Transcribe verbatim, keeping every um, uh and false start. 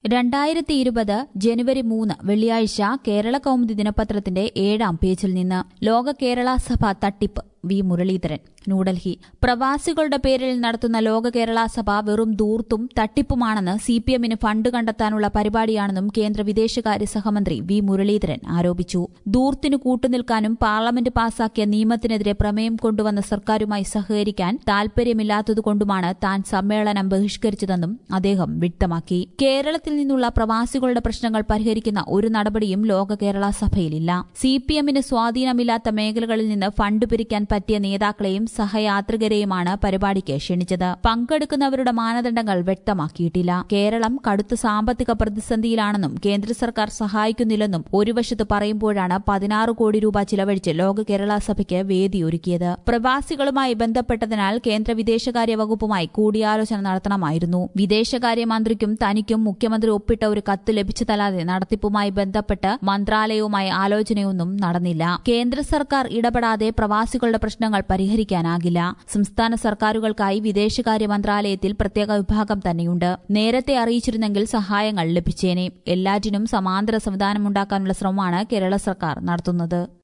രണ്ടായിരത്തി ഇരുപത് ജനുവരി മൂന്ന് വെള്ളിയാഴ്ച കേരള കൗമുദി ദിനപത്രത്തിന്റെ ഏഴാം പേജിൽ നിന്ന് ലോക കേരള സഭ തട്ടിപ്പ് വി മുരളീധരൻ ന്യൂഡൽഹി. പ്രവാസികളുടെ പേരിൽ നടത്തുന്ന ലോക കേരള സഭ വെറും ധൂർത്തും തട്ടിപ്പുമാണെന്ന് സിപിഎമ്മിന് ഫണ്ട് കണ്ടെത്താനുള്ള പരിപാടിയാണെന്നും കേന്ദ്ര വിദേശകാര്യ സഹമന്ത്രി വി മുരളീധരൻ ആരോപിച്ചു. ധൂർത്തിനു കൂട്ടുനിൽക്കാനും പാർലമെന്റ് പാസാക്കിയ നിയമത്തിനെതിരെ പ്രമേയം കൊണ്ടുവന്ന സർക്കാരുമായി സഹകരിക്കാൻ താൽപര്യമില്ലാത്തതുകൊണ്ടുമാണ് താൻ സമ്മേളനം ബഹിഷ്കരിച്ചതെന്നും അദ്ദേഹം വ്യക്തമാക്കി. കേരളത്തിൽ നിന്നുള്ള പ്രവാസികളുടെ പ്രശ്നങ്ങൾ പരിഹരിക്കുന്ന ഒരു നടപടിയും ലോക കേരള സഭയിലില്ല. സിപിഎമ്മിന് സ്വാധീനമില്ലാത്ത മേഖലകളിൽ നിന്ന് ഫണ്ട് പിരിക്കാൻ പറ്റിയ നേതാക്കളെയും സഹയാത്രികരെയുമാണ് പരിപാടിക്ക് ക്ഷണിച്ചത്. പങ്കെടുക്കുന്നവരുടെ മാനദണ്ഡങ്ങൾ വ്യക്തമാക്കിയിട്ടില്ല. കേരളം കടുത്ത സാമ്പത്തിക പ്രതിസന്ധിയിലാണെന്നും കേന്ദ്ര സർക്കാർ സഹായിക്കുന്നില്ലെന്നും ഒരു വശത്ത് പറയുമ്പോഴാണ് പതിനാറ് കോടി രൂപ ചിലവഴിച്ച് ലോക കേരള സഭയ്ക്ക് വേദിയൊരുക്കിയത്. പ്രവാസികളുമായി ബന്ധപ്പെട്ടതിനാൽ കേന്ദ്ര വിദേശകാര്യ വകുപ്പുമായി കൂടിയാലോചന നടത്തണമായിരുന്നു. വിദേശകാര്യമന്ത്രിക്കും തനിക്കും മുഖ്യമന്ത്രി ഒപ്പിട്ട ഒരു കത്ത് ലഭിച്ചതല്ലാതെ നടത്തിപ്പുമായി ബന്ധപ്പെട്ട് മന്ത്രാലയവുമായി ആലോചനയൊന്നും നടന്നില്ല. കേന്ദ്ര സർക്കാർ ഇടപെടാതെ പ്രവാസികളുടെ പ്രശ്നങ്ങൾ പരിഹരിക്കാനാകില്ല. സംസ്ഥാന സർക്കാരുകൾക്കായി വിദേശകാര്യ മന്ത്രാലയത്തിൽ പ്രത്യേക വിഭാഗം തന്നെയുണ്ട്. നേരത്തെ അറിയിച്ചിരുന്നെങ്കിൽ സഹായങ്ങൾ ലഭിച്ചേനെ. എല്ലാറ്റിനും സമാന്തര സംവിധാനമുണ്ടാക്കാനുള്ള ശ്രമമാണ് കേരള സർക്കാർ നടത്തുന്നത്.